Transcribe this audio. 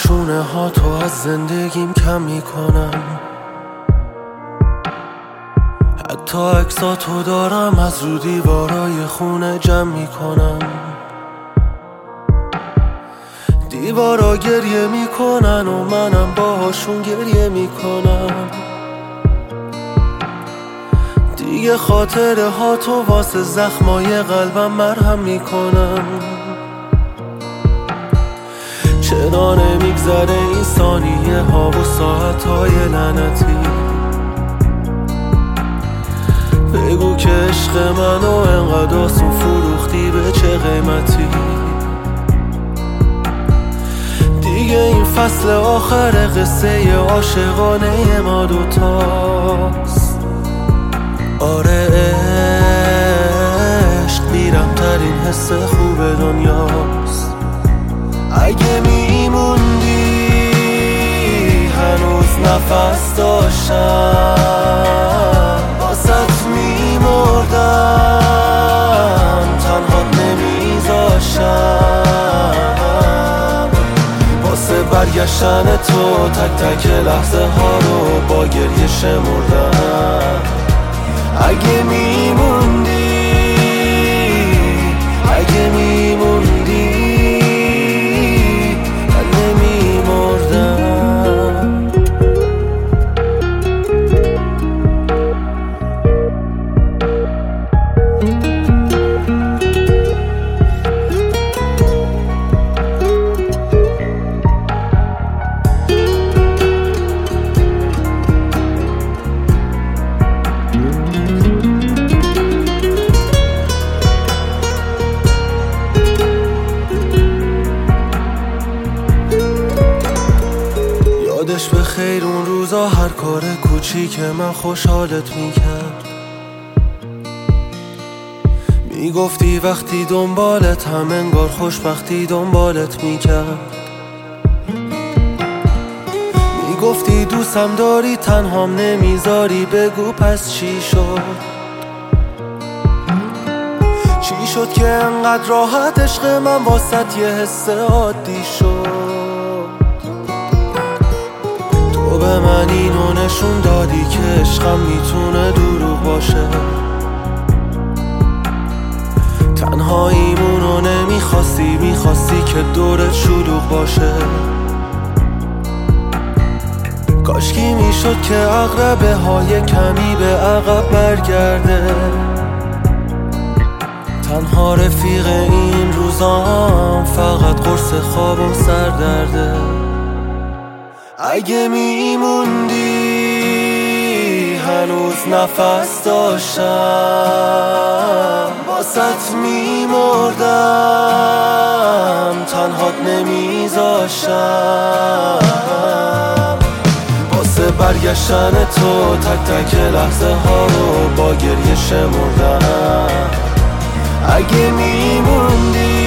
شونه ها تو از زندگیم کم میکنم، حتی عکساتو دارم از رو دیوارای خونه جمع میکنم. دیوارا گریه میکنن و منم باهاشون گریه میکنم. دیگه خاطره ها تو واسه زخمای قلبم مرهم میکنم. چرا نمیگذره این ثانیه ها و ساعت های لعنتی؟ بگو که عشق منو انقدر آسون فروختی به چه قیمتی؟ دیگه این فصل آخر قصه عاشقانه ما دوتاست. آره عشق میرم ترین حس خوب دنیاست. اگه میموندی هنوز نفس داشتم، واسط میمردم تنها نمیذاشتم. واسه برگشتن تو تک تک لحظه ها رو با گریه شمردم. اگه میموندی، اگه میموندی من نمیمردم. یادش به خیر اون روزا هر کار کوچیک من خوشحالت میکرد. میگفتی وقتی دنبالت هم انگار خوشبختی دنبالت میکرد. میگفتی دوستم داری تنهام نمیذاری، بگو پس چی شد؟ چی شد که انقدر راحت عشق من واسط یه حس عادی شد؟ تو به من اینو نشون دادی که عشقم میتونه دروغ باشه. تنهاییمونو نمیخواستی، میخواستی که دورت شلوغ باشه. کاشکی میشد که عقربه های کمی به عقب برگرده. تنها رفیق این روزام فقط قرص خواب و سردرده. اگه میموندی هنوز نفس داشتم، واسط میمردم تنهات نمیذاشتم. واسه برگشتن تو تک تک لحظه ها رو با گریه شمردم. اگه میموندی